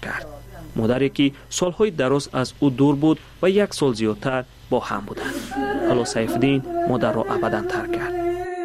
کرد. مادری که سالهای دراز از او دور بود و 1 سال زیادتر با هم بودند. حالا سیفالدین مادر را ابدا ترک کرد.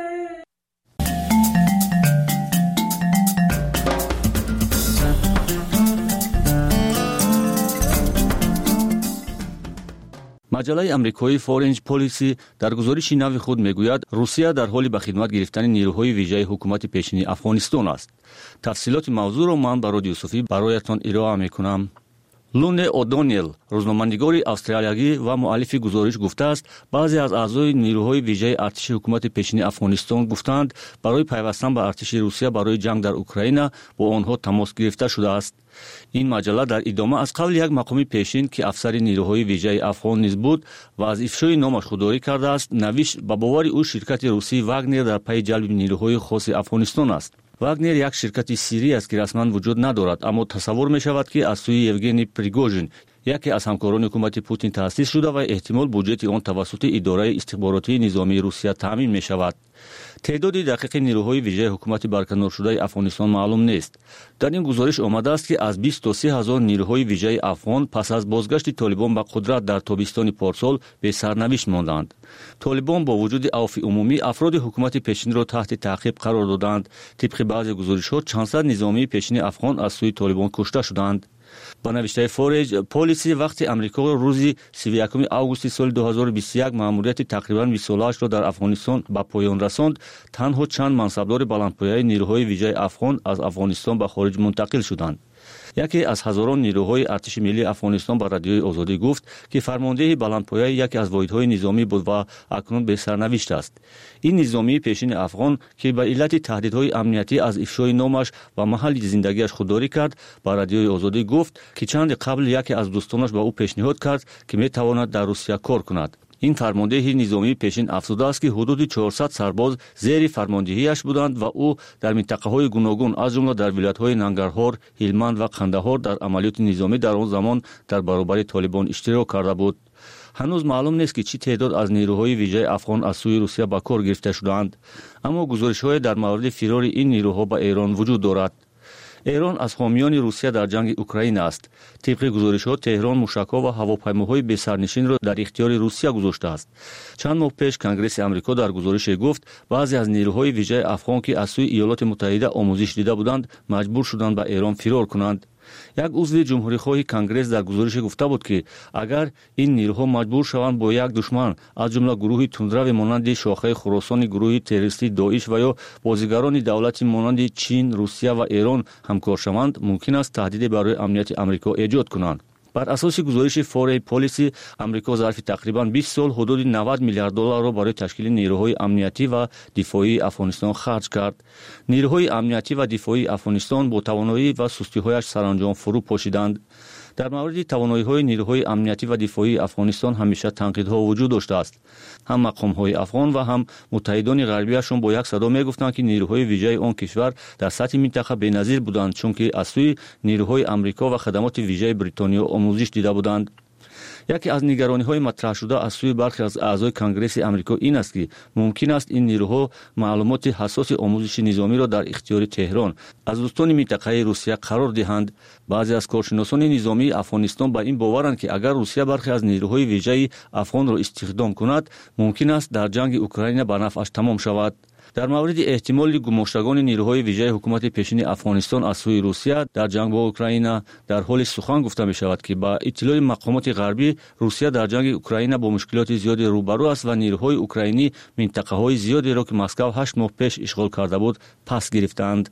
مجله آمریکایی فورنج پالیسی در گزارش نو خود میگوید روسیه در حال به خدمت گرفتن نیروهای ویژه حکومت پیشین افغانستان است. تفصیلات موضوع را من با رادیو صوفی برایتان ارائه میکنم. لونه اودونیل، روزنامه‌نگار استرالیایی و مؤلف گزارش گفته است بعضی از اعضای نیروهای ویژه ارتش حکومت پیشین افغانستان گفتند برای پیوستن به ارتش روسیه برای جنگ در اوکراین با آنها تماس گرفته شده است. این مجله در ادامه از قول یک مقام پیشین که افسر نیروهای ویژه افغان نیز بود و از افشای نامش خودداری کرده است نوشت به باور او شرکت روسی واگنر در پی جلب نیروهای خاص افغانستان است. واگنر یک شرکت سری است که رسما وجود ندارد، اما تصور می شود که از سوی یوگنی پریگوژین یکی از همکاران حکومت پوتین تأسیس شده و احتمال بودجه آن توسط اداره استخباراتی نظامی روسیه تامین می شود. تعداد دقیق نیروهای ویژه حکومت برکنار شده افغانستان معلوم نیست. در این گزارش آمده است که از 20 تا 30 هزار نیروهای ویژه افغان پس از بازگشت طالبان به قدرت در تابستان پارسال به سرنوشت ماندند. طالبان با وجود عفو عمومی افراد حکومت پیشین را تحت تعقیب قرار دادند. طبق بعضی گزارش‌ها چند صد نظامی پیشین افغان از سوی طالبان کشته شدند. با نوشته فورنج پالیسی وقتی امریکا روز 31 آگوست سال 2021 مأموریت تقریباً 20 ساله‌اش را در افغانستان به پایان رساند، تنها چند منصبدار بلندپایه نیروهای ویژه افغان از افغانستان به خارج منتقل شدند. یکی از هزاران نیروهای ارتش ملی افغانستان به رادیوی آزادی گفت که فرمانده بلندپایه یکی از واحدهای نظامی بود و اکنون به سرنوشت است. این نظامی پیشین افغان که به علت تهدیدهای امنیتی از افشای نامش و محل زندگیش خودداری کرد به رادیوی آزادی گفت که چند قبل یکی از دوستانش به او پیشنهاد کرد که می تواند در روسیه کار کند. این فرمانده نظامی پیشین افزوده است که حدود 400 سرباز زیر فرماندهیش بودند و او در منطقه‌های گوناگون از جمله در ولایت‌های ننگرهار، هلمند و قندهار در عملیات نظامی در آن زمان در برابر طالبان اشتراک کرده بود. هنوز معلوم نیست که چه تعداد از نیروهای ویژه افغان از سوی روسیه به کار گرفته شدند، اما گزارش‌های در مورد فرار این نیروها به ایران وجود دارد. ایران از حامیان روسیه در جنگ اوکراین است. طبق گزارش‌ها تهران موشک‌ها و هواپیماهای بی سرنشین را در اختیار روسیه گذاشته است. چند ماه پیش کنگره آمریکا در گزارش گفت بعضی از نیروهای ویژه افغان که از سوی ایالات متحده آموزش دیده بودند مجبور شدند به ایران فرار کنند. یک عضو جمهوری‌خواه کنگره در گزارش گفته بود که اگر این نیروها مجبور شوند با یک دشمن از جمله گروه تندرو مانند شاخه خراسان گروه تروریستی داعش و یا بازیگران دولتی مانند چین، روسیه و ایران همکار شوند، ممکن است تهدید برای امنیت آمریکا ایجاد کنند. بر اساس گزارش فورنج پالیسی آمریکا ظرف تقریباً 20 سال حدود 90 میلیارد دلار را برای تشکیل نیروهای امنیتی و دفاعی افغانستان خرج کرد. نیروهای امنیتی و دفاعی افغانستان با توانایی و سستی‌هایش سرانجام فرو پاشیدند. در مورد توانایی‌های نیروهای امنیتی و دفاعی افغانستان همیشه تنقیدها وجود داشته است. هم مقام‌های افغان و هم متحدان غربیشون با یک صدا می‌گفتند که نیروهای ویژه آن کشور در سطح منطقه بی‌نظیر بودند چون که از سوی نیروهای آمریکا و خدمات ویژه بریتانیا آموزش دیده بودند. یکی از نگرانی‌های مطرح شده از سوی برخی از اعضای کنگره آمریکا این است که ممکن است این نیروها معلومات حساس آموزش نظامی را در اختیار تهران از دوستان منطقه روسیه قرار دهند. بعضی از کارشناسان نظامی افغانستان با این باورند که اگر روسیه برخی از نیروهای ویژه افغان را استخدام کند ممکن است در جنگ اوکراین به نفعش تمام شود. در مورد احتمال گماشتگان نیروهای ویژه حکومت پیشین افغانستان از سوی روسیه در جنگ با اوکراین در حال سخن گفته می شود که با اطلاع مقامات غربی روسیه در جنگ اوکراین با مشکلات زیادی روبرو است و نیروهای اوکراینی منطقه‌های زیادی را که مسکو 8 ماه پیش اشغال کرده بود پس گرفتند.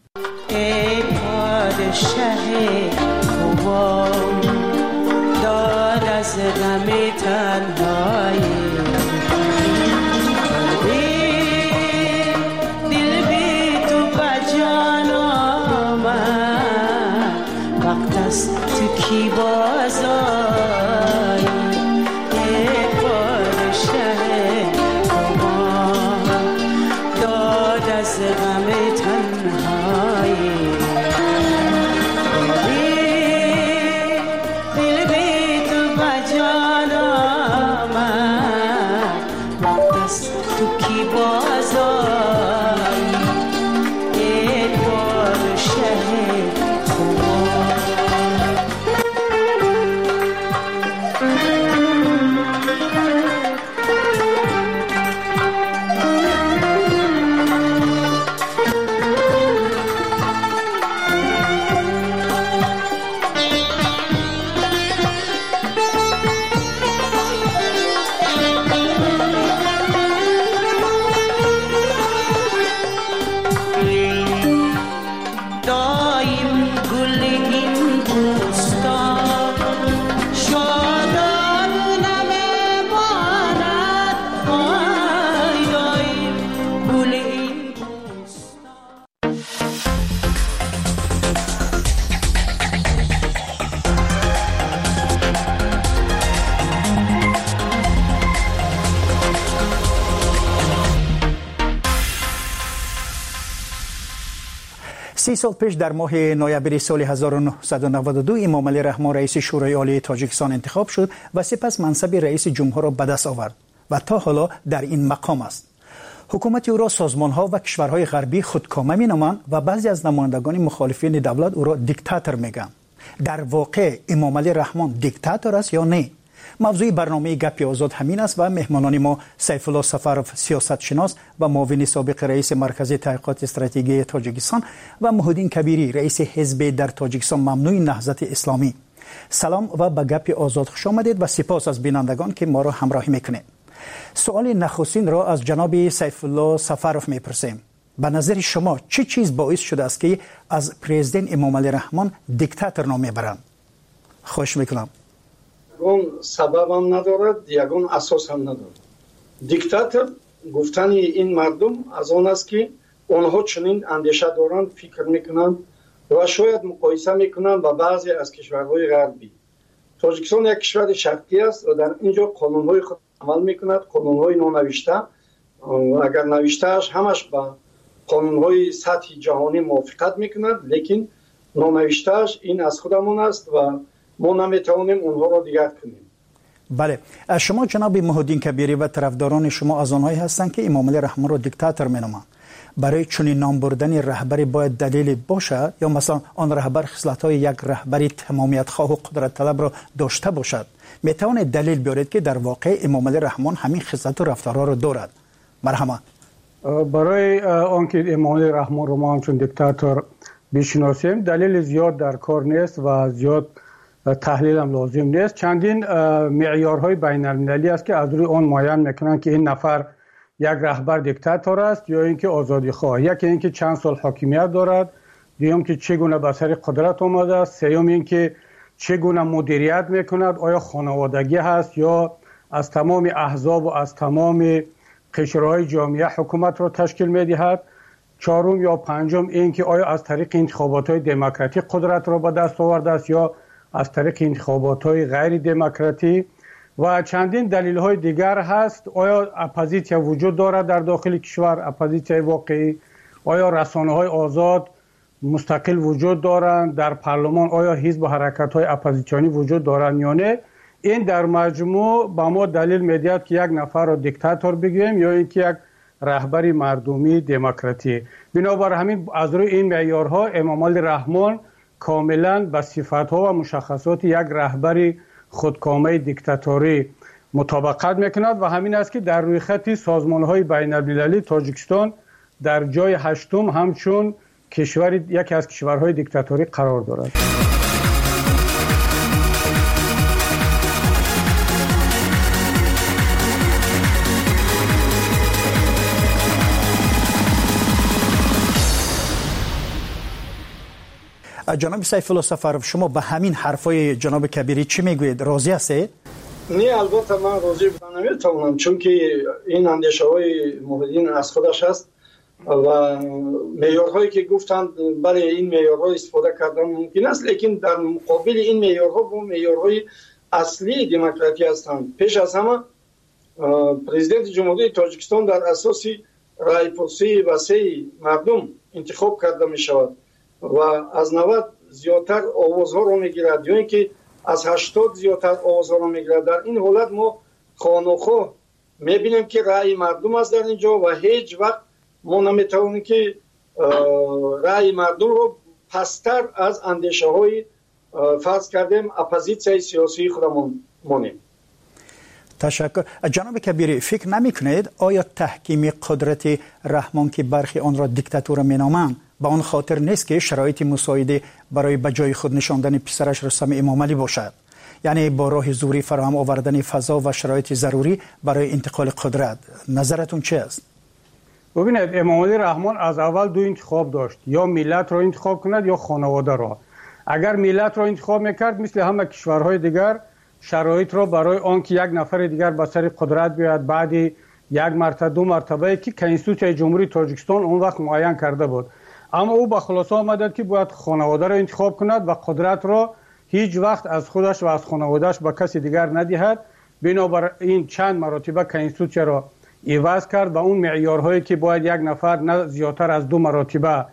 ای پادشاه خوبان داد از غم تنهایی کی بازاری ای پادشه خوبان داد از غم تنهایی دل بی تو بجان آمد وقت است تو کی بازاری ای پادشه خوبان 30 سال پیش در ماه نوامبر سال 1992 امامعلی رحمان رئیس شورای عالی تاجیکستان انتخاب شد و سپس منصب رئیس جمهور را به دست آورد و تا حالا در این مقام است. حکومت او را سازمان‌ها و کشورهای غربی خودکامه می‌نامند و بعضی از نمایندگان مخالفین دولت او را دیکتاتور می‌گویند. در واقع امامعلی رحمان دیکتاتور است یا نه؟ موضوع برنامه گپ آزاد همین است و مهمانان ما سیف الله سفروف سیاست شناس و معاون سابق رئیس مرکز تحقیقات استراتژی تاجیکستان و محمدین کبیری رئیس حزب در تاجیکستان ممنوع نهضت اسلامی. سلام و به گپ آزاد خوش آمدید و سپاس از بینندگان که ما را همراهی میکنید. سوال نخستین را از جناب سیف الله سفروف میپرسیم. به نظر شما چه چیز باعث شده است که از پرزیدنت امامعلی رحمان دیکتاتور نام میبرند؟ خوش میکنم. یگان سبب هم ندارد، یگان اساس هم ندارد. دیکتاتور گفتن این مردم از آن است که آنها چنین اندیشه دارند، فکر میکنند و شاید مقایسه میکنند با بعضی از کشورهای غربی. تاجیکستان یک کشور شرقی است و در اینجا قانونهای خود عمل میکند، قانونهای نونوشته. اگر نوشتهش همش با قانونهای سطح جهانی موافقت میکند، لیکن نونوشتهش این از خودمون است و ما نمیتوانیم اونها را دیگر کنیم. بله، شما جناب محمدین کبیری و طرفداران شما از آنهایی هستند که امامعلی رحمان را دیکتاتور مینامند. برای چنین نام بردن رهبری باید دلیلی باشد یا مثلا آن رهبر خصلت‌های یک رهبری تمامیت خواه و قدرت طلب را داشته باشد؟ میتوانید دلیل بیارید که در واقع امامعلی رحمان همین خصلت و رفتارها را دارد؟ مرحبا. برای آنکه امامعلی رحمان را ما همچون دیکتاتور بشناسیم دلیل زیاد در کار نیست و زیاد تحلیل هم لازم نیست. چندین معیارهای بین المللی است که از روی آن معین میکنند که این نفر یک رهبر دیکتاتور است یا اینکه آزادی خواه. یکی اینکه چند سال حاکمیت دارد، دوم که چگونه به سر قدرت آمده است، سوم اینکه چگونه مدیریت میکند، آیا خانوادگی هست یا از تمام احزاب و از تمام قشرهای جامعه حکومت را تشکیل میدهد، چهارم یا پنجم اینکه آیا از طریق انتخابات‌های دموکراتیک قدرت را به دست آورده است یا از طریق انتخابات‌های غیر دموکراتی و چندین دلیل‌های دیگر هست. آیا اپوزیسیون وجود دارد در داخل کشور، اپوزیسیون واقعی؟ آیا رسانه‌های آزاد مستقل وجود دارند در پارلمان؟ آیا حزب و حرکت‌های اپوزیسیونی وجود دارند یا نه؟ این در مجموع با ما دلیل می‌دهد که یک نفر را دیکتاتور بگیم یا اینکه یک رهبری مردمی دموکراتی. بنابر همین از روی این معیارها امامعلی رحمان کاملا به صفات‌ها و مشخصات یک رهبری خودکامه دیکتاتوری مطابقت میکند و همین است که در روی خط سازمان‌های بین‌المللی تاجیکستان در جای 8م همچون یکی از کشورهای دیکتاتوری قرار دارد. جناب سیف الله سفروف، شما به همین حرفای جناب کبیری چی میگویید؟ راضی هستید؟ نه، البته من راضی بودن نمیتونم، چون که این اندیشه های محمدین از خودش است و معیارهایی که گفتند برای این معیارها استفاده کردن ممکن است، لیکن در مقابل این معیارها و معیارهای اصلی دموکراسی هستند. پیش از همه پرزیدنت جمهوری تاجیکستان در اساس رای پرسی وسیع مردم انتخاب کرده می شود و از 90 زیادتر آوازها را میگیرد یا اینکه از 80 زیادتر آوازها را میگیرد. در این حالت ما خانوخواه میبینیم که رأی مردم است در اینجا و هیچ وقت ما نمیتوانیم که رأی مردم رو پستر از اندیشه های فرض کردیم اپوزیسیون سیاسی خودمون مانیم. تشکر. جناب کبیری، فکر نمیکنید آیا تحکیم قدرت رحمان که برخی آن را دیکتاتور مینامند به آن خاطر نیست که شرایط مساعده برای به جای خود نشاندن پسرش رستم امامعلی باشد؟ یعنی با راه زوری فراهم آوردن فضا و شرایط ضروری برای انتقال قدرت. نظرتون چه است؟ ببینید، امامعلی رحمان از اول دو انتخاب داشت، یا ملت را انتخاب کند یا خانواده را. اگر ملت را انتخاب میکرد مثل همه کشورهای دیگر شرایط را برای آنکه یک نفر دیگر به سر قدرت بیاید بعد یک مرتبه دو مرتبه که کنستیتوسیون جمهوری تاجیکستان اون وقت معین کرده بود، اما او به خلاصه آمد که باید خانواده را انتخاب کند و قدرت را هیچ وقت از خودش و از خانوادهش به کسی دیگر ندهد. بنابراین چند مرتبه کنستیتوسیون را عوض کرد و اون معیارهایی که باید یک نفر نه زیادتر از 2 مرتبه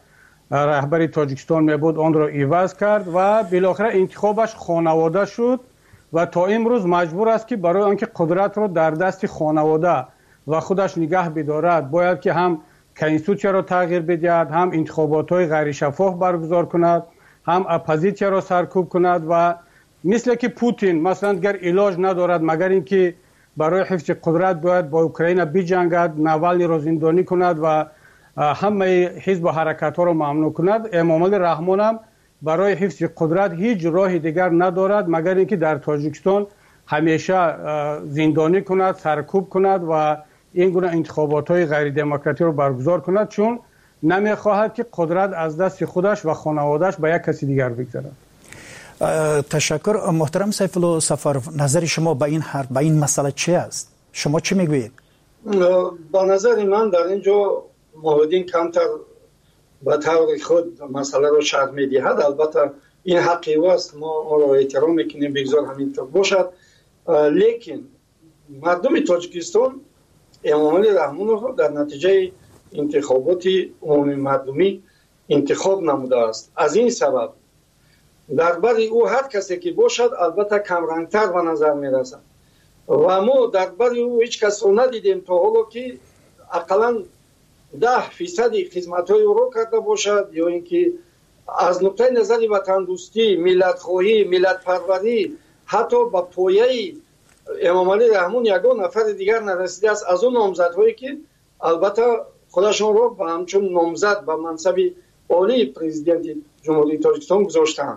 رهبر تاجیکستان میبود آن را عوض کرد و بالاخره انتخابش خانواده شد و تا امروز مجبور است که برای آنکه قدرت را در دست خانواده و خودش نگه بدارد باید که هم کنستیتوسیا را تغییر بدهد، هم انتخابات‌های غیر شفاف برگزار کند، هم اپوزیسیا را سرکوب کند و مثل که پوتین مثلا گر علاج ندارد مگر اینکه برای حفظ قدرت باید با اوکراین بجنگد، ناوالنی را زندانی کند و همه حزب و حرکت ها را ممنوع کند. امامعلی رحمان هم برای حفظ قدرت هیچ راه دیگر ندارد مگر اینکه در تاجیکستان همیشه زندانی کند، سرکوب کند و این گونه انتخابات های غیر دموکراتی را برگزار کند، چون نمیخواهد که قدرت از دست خودش و خانوادهش به یک کسی دیگر بگذرد. تشکر. محترم سیف الله سفرов، نظر شما به این حرف، به این مسئله چی است؟ شما چی میگویید؟ با نظر من در اینجا موحدین کمتر به طور خود مسئله رو شرح میدهد. البته این حقی است، ما آن را احترام میکنیم، بگذار همینطور باشد. لیکن مردم تاجیکستان امامعلی رحمان رو در نتیجه انتخابات عمومی مردمی انتخاب نموده است. از این سبب درباره او هر کسی که باشد البته کمرنگتر به نظر میرسد و ما درباره او هیچ کس رو ندیدیم تا حالا که اقلا 10% خدمت‌های او را کرده باشد یا اینکه از نقطه نظر وطن دوستی، ملت خواهی، ملت پروری حتی با پایه امامعلی رحمان یگان نفر دیگر نرسیده است از اون نامزدهایی که البته خودشون را به همچون نامزد به منصب عالی پرزیدنت جمهوری تاجیکستان گذاشتند.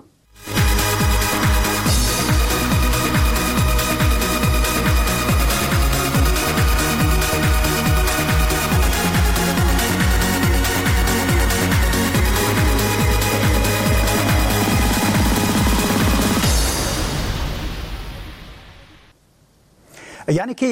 یعنی که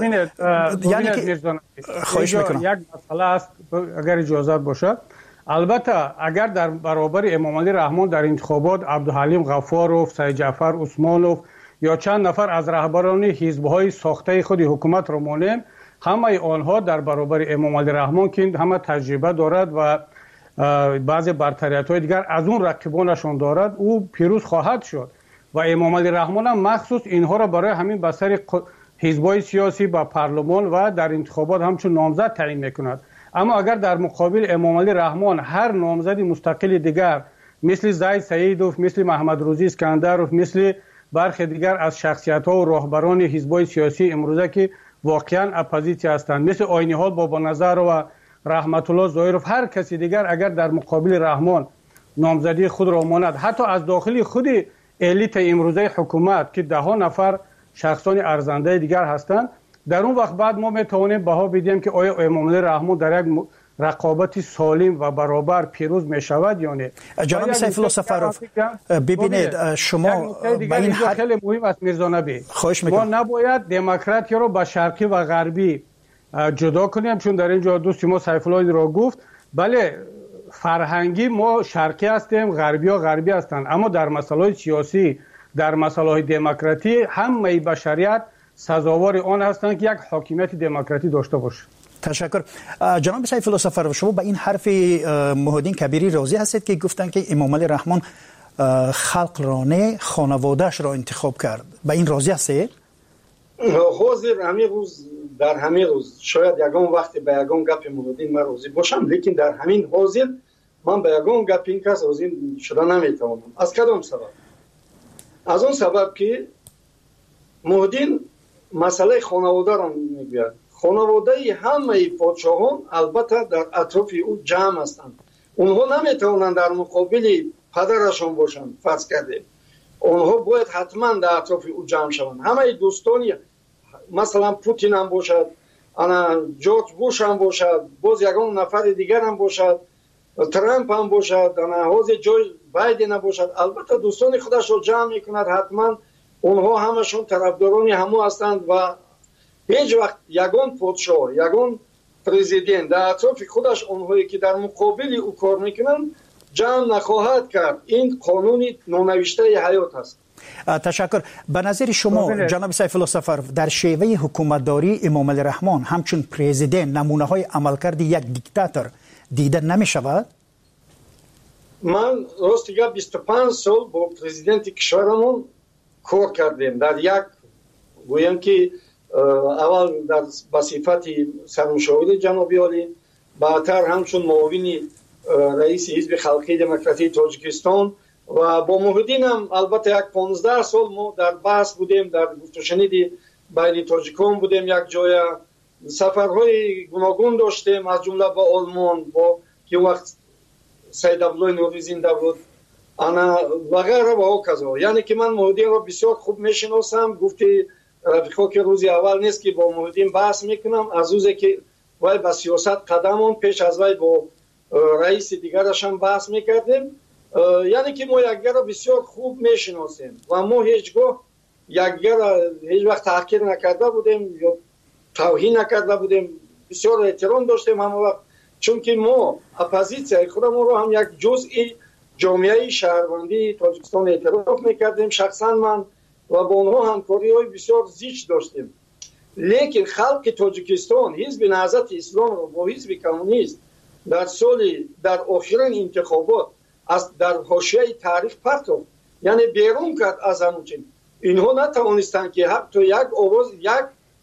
خواهش میکنم یک مسئله است اگر اجازه باشد. البته اگر در برابر امامعلی رحمان در انتخابات عبدالحلیم غفاروف، سید جعفر عثمانوف یا چند نفر از رهبران حزب‌های ساخته خود حکومت را مانیم، همه آنها در برابر امامعلی رحمان که همه تجربه دارد و بعضی برتریت‌های دیگر از اون رقیبانشون دارد، او پیروز خواهد شد و امامعلی رحمان هم مخصوص اینها را برای همین بسر حزب‌های سیاسی با پارلمان و در انتخابات همچون نامزد تعیین میکند. اما اگر در مقابل امامعلی رحمان هر نامزد مستقل دیگر مثل زید سیدوف، مثل محمد روزی اسکندروف، مثل برخی دیگر از شخصیت‌ها و رهبران حزب‌های سیاسی امروزه که واقعا اپوزیسیا هستند مثل عینی‌حال بابانظر و رحمت الله ظاهرов، هر کسی دیگر اگر در مقابل رحمان نامزدی خود را ماند، حتی از داخل خود الیت امروزه حکومت که 10 نفر شخصان ارزنده دیگر هستند، در اون وقت بعد ما میتوانیم بها بدیم که آیا امامعلی رحمان در یک رقابت سالم و برابر پیروز میشود یا نه. جناب سیف الله سفرov، ببینید شما به این خیلی مهم است میرزا نبی، ما نباید دموکراتی رو با شرقی و غربی جدا کنیم، چون در اینجا دوست ما سیف الله را گفت بله فرهنگی ما شرقی هستیم، غربی ها غربی هستند، اما در مسائل سیاسی، در مسائل دموکراتی همه بشریت سزاوار آن هستند که یک حاکمیت دموکراتی داشته باشه. تشکر. جناب سیف الله سفرov، شما به این حرف موحدین کبیری راضی هستید که گفتن که امامعلی رحمان خلق را نه خانواده‌اش را انتخاب کرد؟ به این راضی هستید؟ حاضر همین روز در همین روز شاید یگان وقتی به یگان گپ موحدین من راضی باشم، لیکن در همین حاضر من به یگان گپ این کس راضی شدن نمیتوانم. از کدام سبب؟ از اون سبب که موحدین مسئله خانواده را میگوید. خانواده همه پادشاهان البته در اطراف او جمع هستند. اونها نمیتوانند در مقابل پدرشان باشند. فرض کرده اونها باید حتما در اطراف او جمع شوند. همه دوستانی مثلا پوتین هم باشد، انا جورج بوش هم باشد، باز یگان نفر دیگر هم باشد، ترامپ هم باشد، انا حاضر جو بایدن هم باشد، البته دوستان خودش رو جمع میکند. حتما اونها همشون طرفداران همو هستند و هیچ وقت یگان پادشاه، یگان پرزیدنت در اطراف خودش اونهایی که در مقابل او کار میکنند جمع نخواهد کرد. این قانون نونوشته حیات است. تشکر. به نظر شما جناب سیف الله سفرov در شیوه حکومتداری امامعلی رحمان همچون پرزیدنت نمونه های عملکرد یک دیکتاتور دیده نمی شود؟ من راست گپ 25 سال با پرزیدنت کشورمون کار کردیم. در یک گویم که اول در صفت سرمشاور جنابی عالی، بعدتر همچون معاون رئیس حزب خلقی دموکراتی تاجیکستان و با محدین هم البته یک 15 سال ما در بحث بودیم، در گفت و شنید بین تاجیکان بودیم. یک جای سفرهای گوناگون داشتیم، از جمله با آلمان، با که وقت سید عبدالله نوری زنده بود، انا و غیره و هکذا. یعنی که من محدین را بسیار خوب میشناسم. گفتی رفیقا که روزی اول نیست که با محدین بحث میکنم، از روزی که وای با سیاست قدمون پیش از وای با رئیس دیگرش هم بحث میکردیم. یعنی که ما یکدیگر را بسیار خوب میشناسیم و ما هیچگاه یکدیگر را هیچ وقت تحقیر نکرده بودیم یا توهین نکرده بودیم، بسیار احترام داشتیم همه وقت، چون که ما اپوزیسیون خودمون رو هم یک جزئی جامعه شهروندی تاجیکستان اعتراف میکردیم. شخصا من و با اونها همکاری های بسیار زیچ داشتیم. لیکن خلق تاجیکستان حزب نهضت اسلام رو با حزب کمونیست در آخرین انتخابات در حاشیه تاریخ پرتاب، یعنی بیرون کرد از همون. اینها نتوانستند که حتی یک آواز یک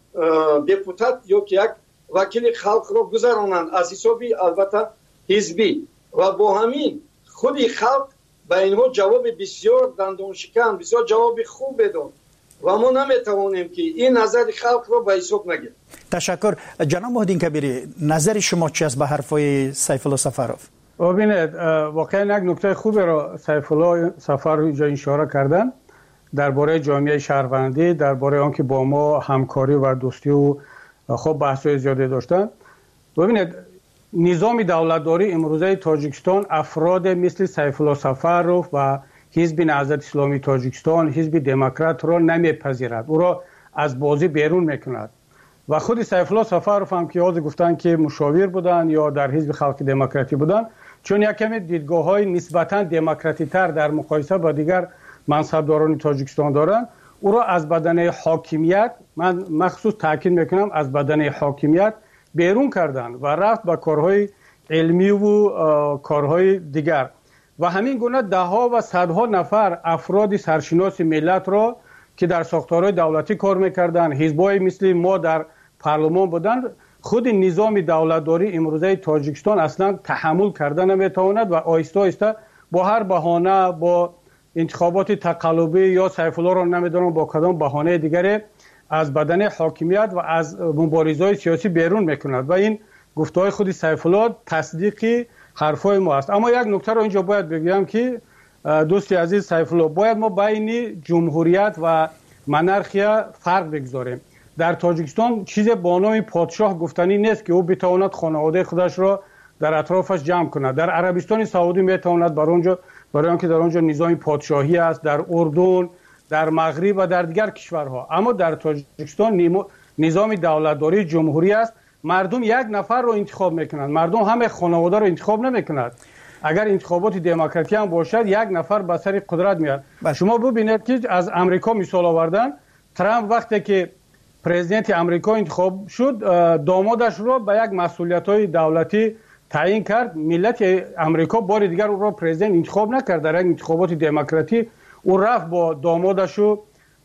دپوتات یا که یک وکیل خلق را گذرانند از حسابی البته حزبی، و با همین خودی خلق به اینها جواب بسیار دندان شکن، بسیار جواب خوب بداد و ما نمیتوانیم که این نظر خلق را به حساب نگیریم. تشکر. جناب محدین کبیری، نظر شما چی است به حرفای سیف الله سفروف؟ ببینید، واقعا یک نکته خوبی را سیف الله سفروف اینجا اشاره کردن درباره جامعه شهروندی، درباره آنکه با ما همکاری و دوستی و خب بحث‌های زیادی داشتن. ببینید، نظام دولتداری امروزه تاجیکستان افراد مثل سیف الله سفروف و حزب نهضت اسلامی تاجیکستان، حزب دموکرات را نمیپذیرد، او را از بازی بیرون میکند. و خود سیف الله سفروف هم که یاد گفتن که مشاور بودن یا در حزب خلق دموکراتی بودن، چون یک کمی دیدگاه‌های نسبتاً دموکراتی تر در مقایسه با دیگر منصبداران تاجیکستان دارند، او را از بدنه حاکمیت، من مخصوص تاکید میکنم از بدنه حاکمیت بیرون کردن و رفت به کارهای علمی و کارهای دیگر. و همین گونه ده ها و صدها نفر افراد سرشناس ملت را که در ساختارهای دولتی کار میکردن، حزبای مثل ما در پارلمان بودند، خود نظام دولتداری امروزه تاجیکستان اصلا تحمل کردن نمیتواند و آهسته آهسته با هر بهانه، با انتخابات تقلبی یا سیف الله را نمیدونم با کدام بهانه دیگری از بدن حاکمیت و از مبارزه‌های سیاسی بیرون میکند و این گفته‌های خود سیف الله تصدیقی حرفای ما است. اما یک نکته را اینجا باید بگم که دوستی عزیز سیف الله، باید ما بین جمهوریت و منارخیا فرق بگذاریم. در تاجیکستان چیز با نام پادشاه گفتنی نیست که او بتواند خانواده خودش را در اطرافش جمع کند. در عربستان سعودی میتواند برای آنکه در آنجا نظام پادشاهی است، در اردن، در مغرب و در دیگر کشورها. اما در تاجیکستان نظام دولتداری جمهوری است. مردم یک نفر رو انتخاب میکنند، مردم همه خانواده رو انتخاب نمیکنند. اگر انتخابات دموکراتی هم باشد یک نفر به سر قدرت میاد. شما ببینید که از امریکا مثال آوردن، ترامپ وقتی که پرزیدنت امریکا انتخاب شد، دامادش رو به یک مسئولیت‌های دولتی تعیین کرد. ملت امریکا بار دیگر او را پرزیدنت انتخاب نکرد. در یک انتخابات دموکراتی او رفت با دامادش و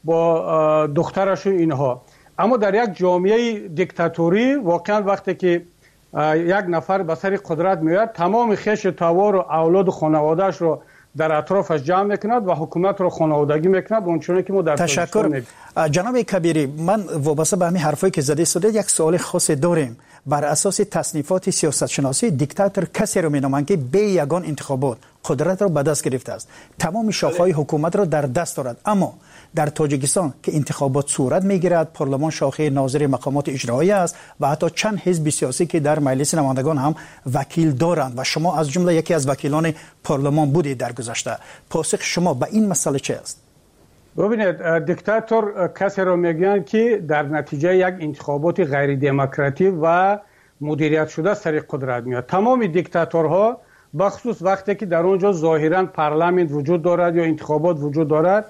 با دخترش و اینها. اما در یک جامعه دیکتاتوری واقعا وقتی که یک نفر به سر قدرت میاد، تمام خویش توار و اولاد و خانواده‌اش رو در اطرافش جمع میکند و حکومت رو خانوادگی میکند. اونچنانی که ما در تشکر. جناب کبیری، من وابسته به همین حرفایی که زده شده یک سوال خاص داریم. بر اساس تصنیفات سیاست شناسی، دیکتاتور کسی رو مینامند که به یگان انتخابات قدرت را به دست گرفته است، تمام شاخه‌های حکومت را در دست دارد. اما در تاجیکستان که انتخابات صورت میگیرد، پارلمان شاخه ناظر مقامات اجرایی است و حتی چند حزب سیاسی که در مجلس نمایندگان هم وکیل دارند و شما از جمله یکی از وکیلان پارلمان بودید در گذشته. پاسخ شما به این مسئله چه است؟ ببینید، دیکتاتور کسی را میگن که در نتیجه یک انتخابات غیر دموکراتی و مدیریت شده سر قدرت میاد. تمام دیکتاتورها بخصوص وقتی که در اونجا ظاهرا پارلمان وجود دارد یا انتخابات وجود دارد،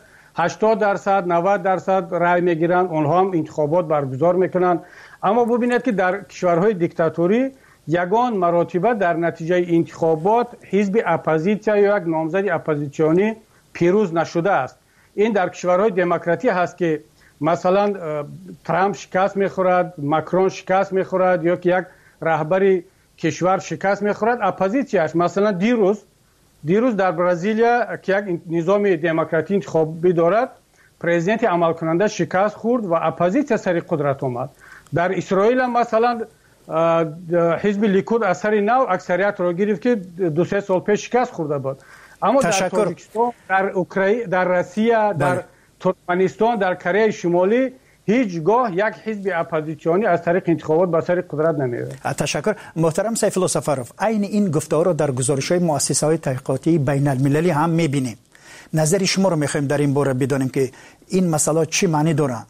80% 90% رای میگیرن، اونها هم انتخابات برگزار میکنن. اما ببینید که در کشورهای دیکتاتوری یگان مراتبه در نتیجه انتخابات حزب اپوزیسیا یا یک نامزد اپوزیسیونی پیروز نشده است. این در کشورهای دموکراتی هست که مثلا ترامپ شکست میخورد، ماکرون شکست میخورد یا که یک رهبر کشور شکست میخورد، اپوزیسیاش مثلا دیروز در برزیلیا که یک نظام دموکراتی انتخابی دارد، پرزیدنت عمل کننده شکست خورد و اپوزیسیا سر قدرت آمد. در اسرائیل مثلا حزب لیکود اثر نو اکثریت را گرفت که 2-3 سال پیش شکست خورده بود. اما در تاجیکستان، در اوکراین، در روسیه، در ترکمنستان، در کره شمالی هیچگاه یک حزب اپوزیسیونی از طریق انتخابات به سر قدرت نمیره. تشکر. محترم سیف الله سفروف، عین این گفتار را در گزارش‌های مؤسسه‌های تحقیقاتی بین المللی هم می‌بینیم. نظر شما رو می‌خوایم در این باره بدانیم که این مسئله چی معنی دارند.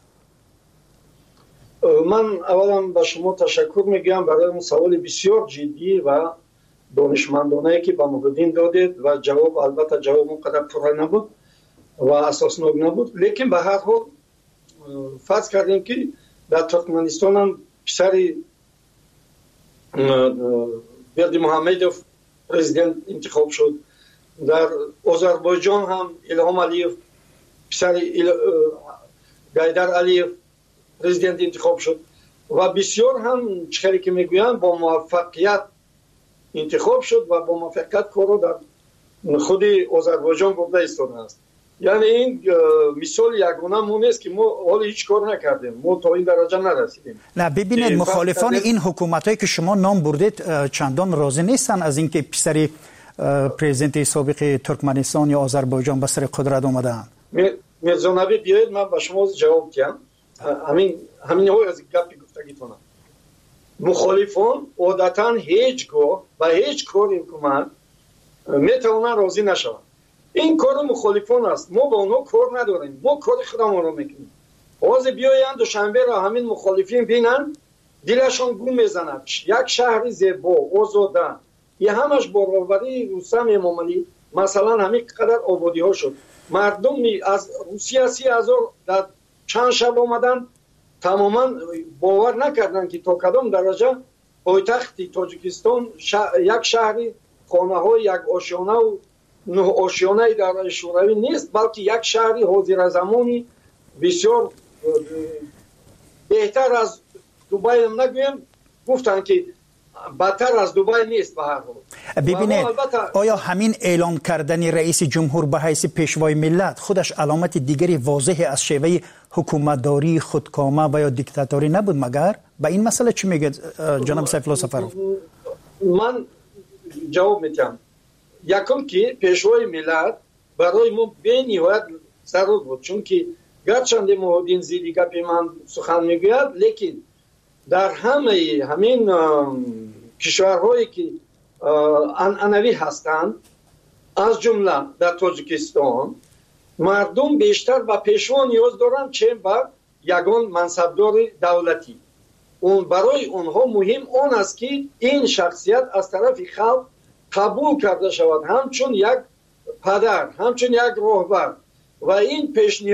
من اولا به شما تشکر میگم برای اون سوال بسیار جدی و دانشمندانه که به محمدین دادید و جواب البته جواب اونقدر پره نبود و اساسناک نبود، لیکن به هر حال فرض کردیم که در ترکمنستان هم پسر برد محمدوف پرزیدنت انتخاب شد، در آذربایجان هم الهام علیف پسر گایدر علیف پرزیدنت انتخاب شد و بسیار هم چخری که میگویم با موفقیت انتخاب شد و با موفقیت کارو در خود آذربایجان برده ایستاده است. یعنی این مثال یگانه مون است که ما حالا هیچ کار نکردیم، ما تا این درجه نرسیدیم. نه ببینید، مخالفان این حکومتایی که شما نام بردید چندان راضی نیستن از اینکه پسر پرزیدنت سابق ترکمنستان یا آذربایجان به سر قدرت اومدن. میرزا نبی بیاید من به شما جواب بدم. همین های از گپی گفتگیتونم. مخالفان عادتا هیچگاه و هیچ کار حکومت میتونن راضی نشون. این کار مخالفان است، ما با اونها کار نداریم، ما کار خودمون رو میکنیم. باز بیایند دوشنبه را همین مخالفین بینن دلشون گم میزنند. یک شهر زیبا آزاده، یه همش باروری رستم امام علی مثلا همین قدر آبادی ها شد، مردم از روسیه 30,000 در چند شب آمدن، تماما باور نکردن که تا کدام درجه پایتخت تاجیکستان یک شهری خانه های یک آشیانه و 9 آشیانه در شوروی نیست، بلکه یک شهری حاضر زمانی بسیار بهتر از دوبای هم نگویم، گفتن که بدتر از دوبای نیست. به هر حال ببینید، آیا همین اعلام کردن رئیس جمهور به حیث پیشوای ملت خودش علامت دیگری واضح از شیوه حکومتداری خودکامه و یا دیکتاتوری نبود مگر؟ به این مسئله چی میگه جناب سیف الله سفروف؟ من جواب میدم. یکم که پیشوای ملت برای ما به نهایت ضرور بود، چون که گرچند محمدین زیدی گپی من سخن میگوید، لیکن در همین کشورهایی که عنعنوی هستند از جمله در تاجیکستان مردم بیشتر به پیشوا نیاز دارند چه به یگان منصبدار دولتی. اون برای اونها مهم آن است که این شخصیت از طرف خلق قبول کرده شود همچون یک پدر، همچون یک راهبر، و این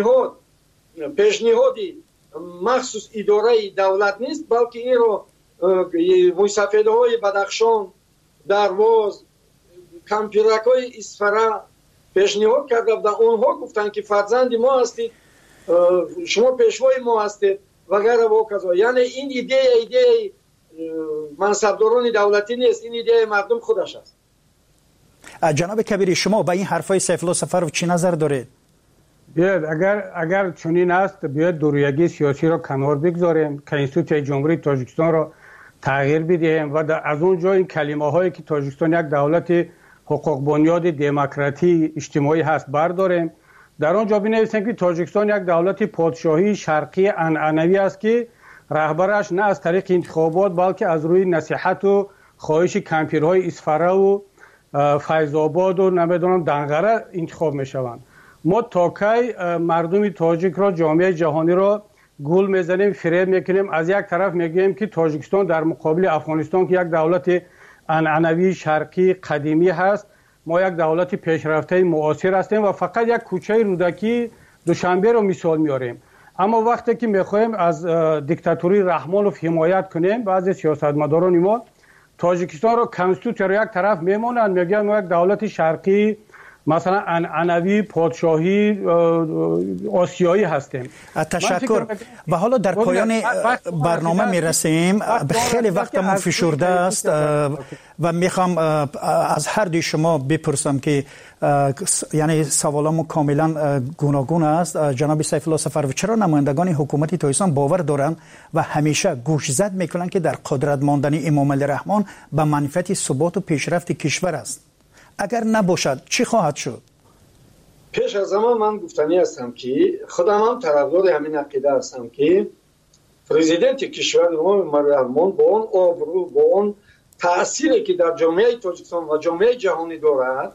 پیشنهادی مخصوص اداره دولت نیست، بلکه این رو موسفیده های بدخشان، درواز، کمپیرک های اصفره پیشنهاد کرده بودن. اونها گفتن که فرزند ما هستید، شما پیشوای ما هستید وغیره و کذا. یعنی این ایده منصبداران دولتی نیست، این ایده مردم خودش است. جناب کبیری، شما با این حرفای سیف الله سفروف چی نظر دارید؟ بیاید اگر چنین است بیاید دورویگی سیاسی را کنار بگذاریم، کنستیتوسیون جمهوری تاجیکستان را تغییر بدهیم و از اونجا این کلمه هایی که تاجیکستان یک دولت حقوق بنیاد دموکراتی اجتماعی هست برداریم، در آنجا بنویسیم که تاجیکستان یک دولت پادشاهی شرقی عنعنوی است که رهبرش نه از طریق انتخابات بلکه از روی نصیحت و خواهش کمپیرهای اصفره و فیض‌آباد و نمیدونم دنقره انتخاب میشوند. ما تا کی مردم تاجیک را، جامعه جهانی را گول میزنیم، فریب میکنیم؟ از یک طرف میگیم که تاجیکستان در مقابل افغانستان که یک دولت عنعنوی شرقی قدیمی هست، ما یک دولت پیشرفته معاصر هستیم و فقط یک کوچه رودکی دوشنبه رو مثال میاریم. اما وقتی که میخوایم از دیکتاتوری رحمانوف حمایت کنیم، بعضی سیاستمداران ما تاجیکستان رو کنستیتوسیون رو یک طرف میمونن، میگن ما یک دولت شرقی مثلا عنعنوی پادشاهی آسیایی هستیم. تشکر. و حالا در پایان برنامه میرسیم، خیلی وقتمون فشرده است و میخوام از هر دوی شما بپرسم که یعنی سوالامو کاملا گوناگون است. جناب سیف الله سفروی، چرا نمایندگان حکومت تاجیکستان باور دارند و همیشه گوشزد میکنند که در قدرت ماندن امام علی رحمان به منفعت ثبات و پیشرفت کشور است؟ اگر نباشد چی خواهد شد؟ پیش از همه من گفتنی هستم که خودم هم طرفدار همین عقیده هستم که پرزیدنت کشور امام علی رحمان با اون آبرو، با اون تأثیری که در جامعه تاجیکستان و جامعه جهانی دارد،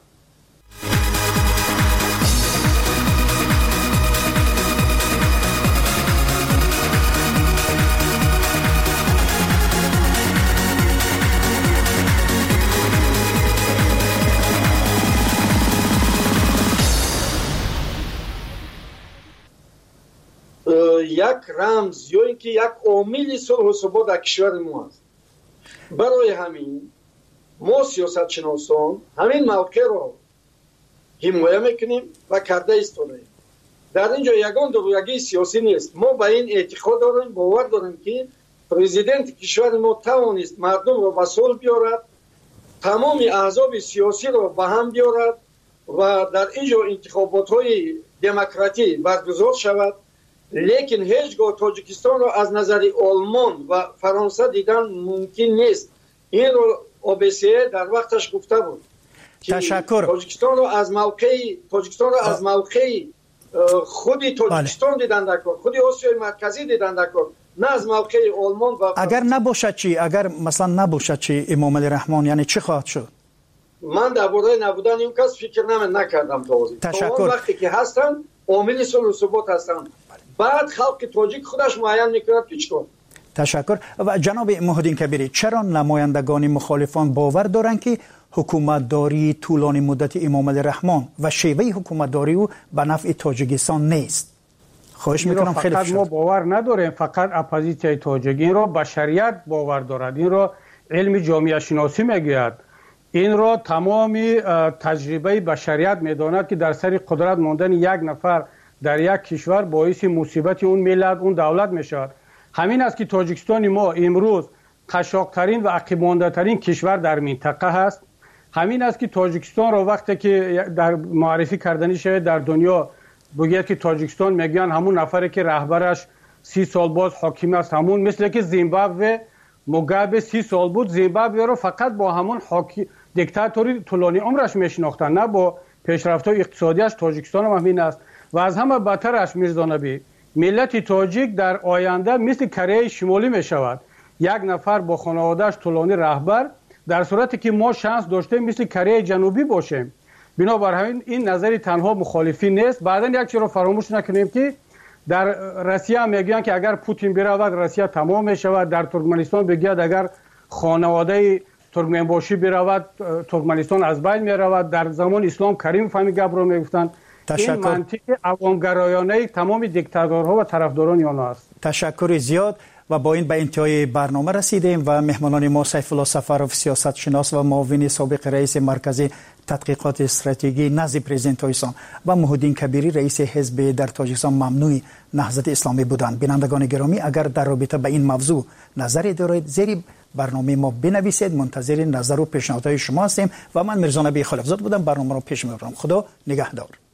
یک رمز یا اینکه یک عامل صلح و ثبات در کشور ما است. برای همین ما سیاستشناسان همین موقع را حمایت میکنیم و کرده ایستادیم. در اینجا یگان درویگی سیاسی نیست. ما به این اعتقاد داریم، باور داریم که پرزیدنت کشور ما توانست مردم را به صلح بیارد، تمام احزاب سیاسی را به هم بیارد و در اینجا انتخابات های دموکراتی برگزار شود. لیکن هیچگاه تاجیکستان را از نظر آلمان و فرانسه دیدن ممکن نیست. این رو OBSE در وقتش گفته بود. تشکر. تاجیکستان را از موقع خودی تاجیکستان دیدن در کار، خودی آسیای مرکزی دیدن در کار، نه از موقع آلمان و اگر نباشد چی؟ اگر مثلا نباشد چی امام علی رحمان، یعنی چی خواهد شد؟ من درباره نبودن این کس فکر نکردم تا حاضر. تشکر. وقتی که هستن عامل صلح و ثبات هستن، بعد خلق تاجیک خودش معین میکند که چطور. تشکر. و جناب محی‌الدین کبیری، چرا نمایندگان مخالفان باور دارند که حکومتداری طولانی مدت امام علی رحمان و شیوه حکومتداری او به نفع تاجیکستان نیست؟ خواهش میکنم خیلی فقط ما باور نداریم، فقط اپوزیسیون تاجیک این را به شریعت باور دارد، این را علم جامعه شناسی میگوید، این را تمام تجربه بشریت میداند که در سر قدرت ماندن یک نفر در یک کشور باعث مصیبت اون ملت، اون دولت میشد. همین است که تاجیکستان ما امروز قشاق‌ترین و عقب‌مانده‌ترین کشور در منطقه هست. همین است که تاجیکستان را وقتی که در معرفی کردنی شود در دنیا بگید که تاجیکستان میگن همون نفری که رهبرش 30 سال باز حاکم است، همون مثل که زیمبابوه موگابه 30 سال بود، زیمبابوه رو فقط با همون دیکتاتوری طولانی عمرش میشناختن، نه با پیشرفت‌های اقتصادیش. تاجیکستان هم همین است و از همه بدترش میرزا نبی، ملت تاجیک در آینده مثل کره شمالی می شود، یک نفر با خانواده‌اش طولانی رهبر، در صورتی که ما شانس داشتیم مثل کره جنوبی باشیم. بنابراین این نظری تنها مخالفی نیست. بعداً یک چیز رو فراموش نکنیم که در روسیه میگن که اگر پوتین برود روسیه تمام می شود، در ترکمنستان بگید اگر خانواده ترکمنباشی برود ترکمنستان از بین می رود. در زمان اسلام کریم فهمی گپ رو میگفتن. این منطق عوامگرایانه تمام دیکتاتورها و طرفداران آنها است. تشکر زیاد. و با این به انتهای برنامه رسیدیم و مهمانان ما سیف الله سفروی سیاست شناس و معاون سابق رئیس مرکز تحقیقات استراتژی نزد پرزیدنت تاجیکستان و محی‌الدین کبیری رئیس حزب در تاجیکستان ممنوع نهضت اسلامی بودند. بینندگان گرامی، اگر در رابطه به این موضوع نظری دارید زیر برنامه ما بنویسید. منتظر نظر و پیشنهادهای شما هستیم و من میرزا نبی خلیفزاد بودم، برنامه را پیش میبرم. خدا نگهدار.